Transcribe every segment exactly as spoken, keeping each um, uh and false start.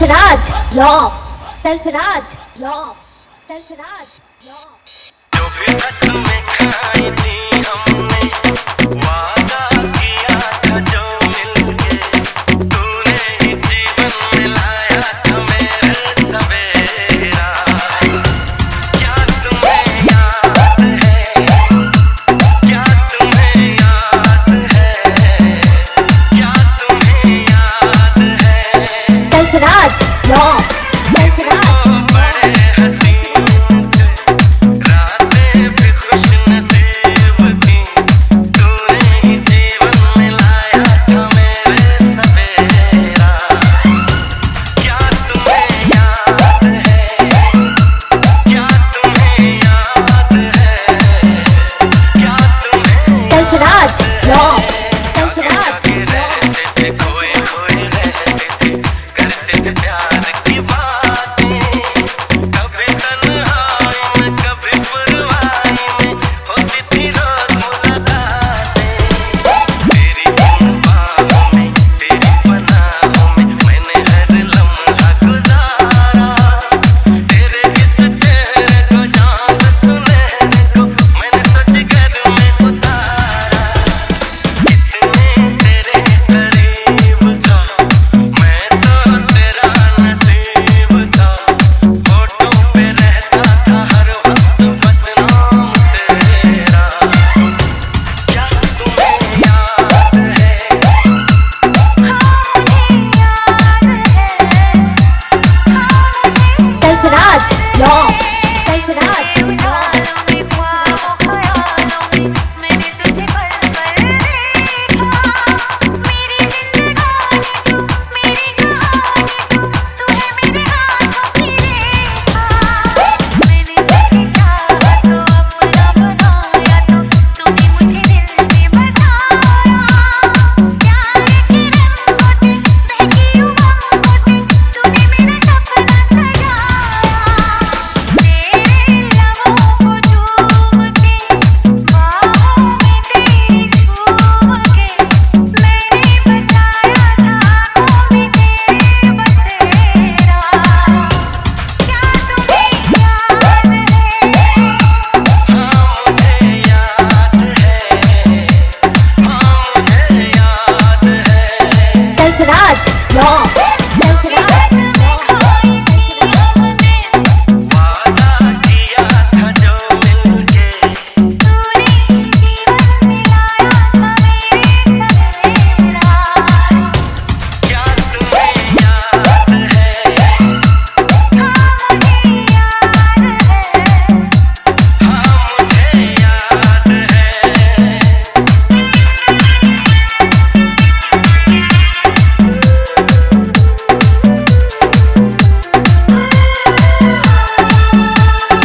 सरफराज रॉ सरफराज रॉ सरफराज रॉ। जो भी कसमें खाई थी हमने, वादा किया था जो मिलके, तूने ही जीवन मिलाया था मेरे सवेरा। क्या तुम्हें याद है, क्या तुम्हें याद है, क्या तुम्हें याद है? सरफराज रॉ सरफराज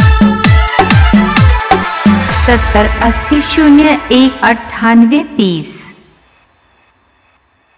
सत्तर अस्सी शून्य एक अट्ठानवे तीस।